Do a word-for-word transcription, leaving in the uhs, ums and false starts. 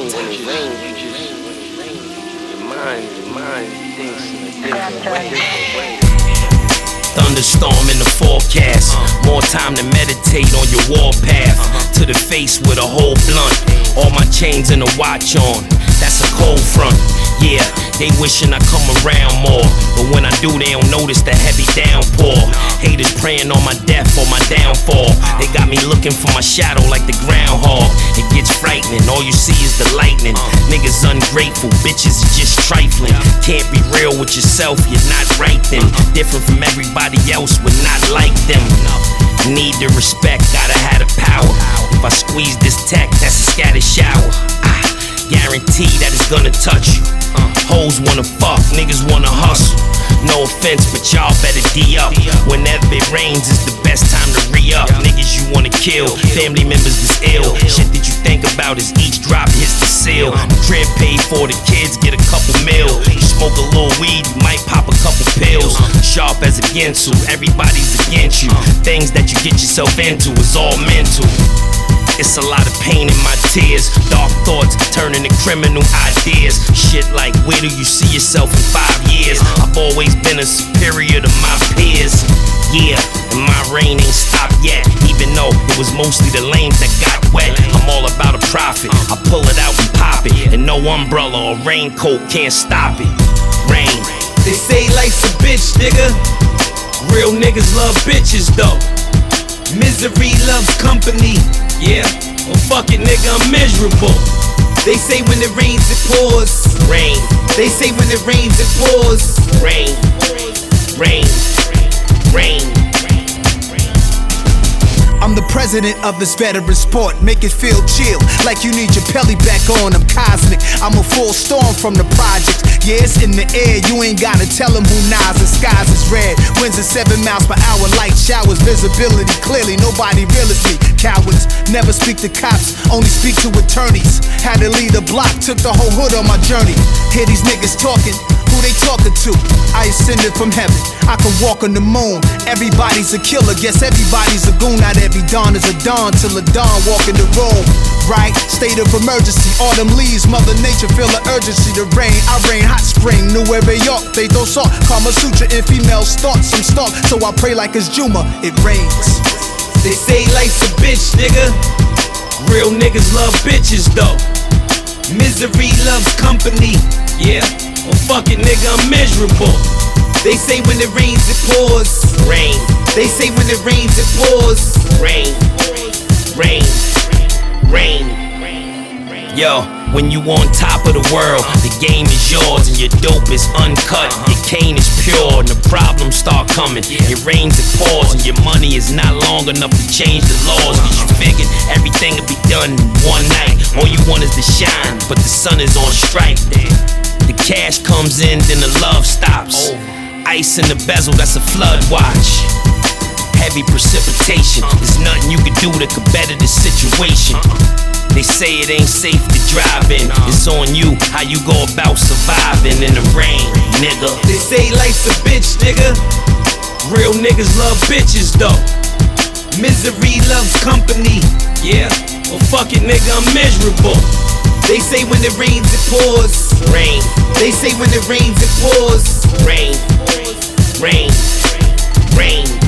rains, when it rains, you just, your mind, your mind thinks in a different way. Thunderstorm in the forecast. More time to meditate on your warpath. To the face with a whole blunt. All my chains and a watch on. That's a cold front. Yeah, they wishing I come around more, but when I do, they don't notice the heavy downpour. Haters praying on my death or my downfall. They got me looking for my shadow like the groundhog. It gets frightening, all you see is the lightning. Niggas ungrateful, bitches is just trifling. Can't be real with yourself, you're not right then. Different from everybody else, we're not like them. Need the respect, gotta have the power. If I squeeze this tech, that's a scattered shower. Ah, guarantee that it's gonna touch you. Uh, hoes wanna fuck, niggas wanna hustle. No offense, but y'all better D up. Whenever it rains, it's the best time to re-up. Niggas you wanna kill, family members is ill. Shit that you think about is each drop hits the seal. The crib paid for, the kids get a couple mil. You smoke a little weed, you might pop a couple pills. Sharp as a Ginsu, everybody's against you. Things that you get yourself into is all mental. It's a lot of pain in my tears. Dark thoughts turning to criminal ideas. Shit like, where do you see yourself in five years? I've always been a superior to my peers. Yeah, and my rain ain't stopped yet. Even though it was mostly the lanes that got wet. I'm all about a profit. I pull it out and pop it. And no umbrella or raincoat can't stop it. Rain. They say life's a bitch, nigga. Real niggas love bitches though. Misery loves company. Yeah, well fuck it, nigga, I'm miserable. They say when it rains it pours. Rain. They say when it rains it pours. Rain. Rain. Rain. I'm the president of this veteran sport. Make it feel chill, like you need your pelly back on. I'm cosmic, I'm a full storm from the projects. Yeah, it's in the air, you ain't gotta tell them who Nas. The skies is red, winds at seven miles per hour. Light showers, visibility clearly, nobody real as me. Cowards, never speak to cops, only speak to attorneys. Had to lead a block, took the whole hood on my journey. Hear these niggas talking, who they talking to? I ascended from heaven, I can walk on the moon. Everybody's a killer, guess everybody's a goon. Not every dawn is a dawn till a dawn walk in the room. Right, state of emergency, autumn leaves, mother nature feel the urgency. The rain, I rain, hot spring, Nueva York, they throw salt. Kama Sutra in female start, some start, so I pray like it's Juma, it rains. They say life's a bitch, nigga. Real niggas love bitches though. Misery loves company. Yeah, well fuck it, nigga, I'm miserable. They say when it rains it pours. Rain. They say when it rains it pours. Rain. Rain. Rain. Yo, when you on top of the world, the game is yours and your dope is uncut. Your cane is pure and the problems start coming. It rains, it pours, and your money is not long enough to change the laws. Cause you figured everything would be done in one night. All you want is to shine, but the sun is on strike. The cash comes in, then the love stops. Ice in the bezel, that's a flood watch. Heavy precipitation, there's nothing you can do that could better the situation. They say it ain't safe to drive in. It's on you, how you go about surviving in the rain, nigga. They say life's a bitch, nigga. Real niggas love bitches though. Misery loves company. Yeah, well fuck it, nigga, I'm miserable. They say when it rains it pours. Rain. They say when it rains it pours. Rain. Rain. Rain.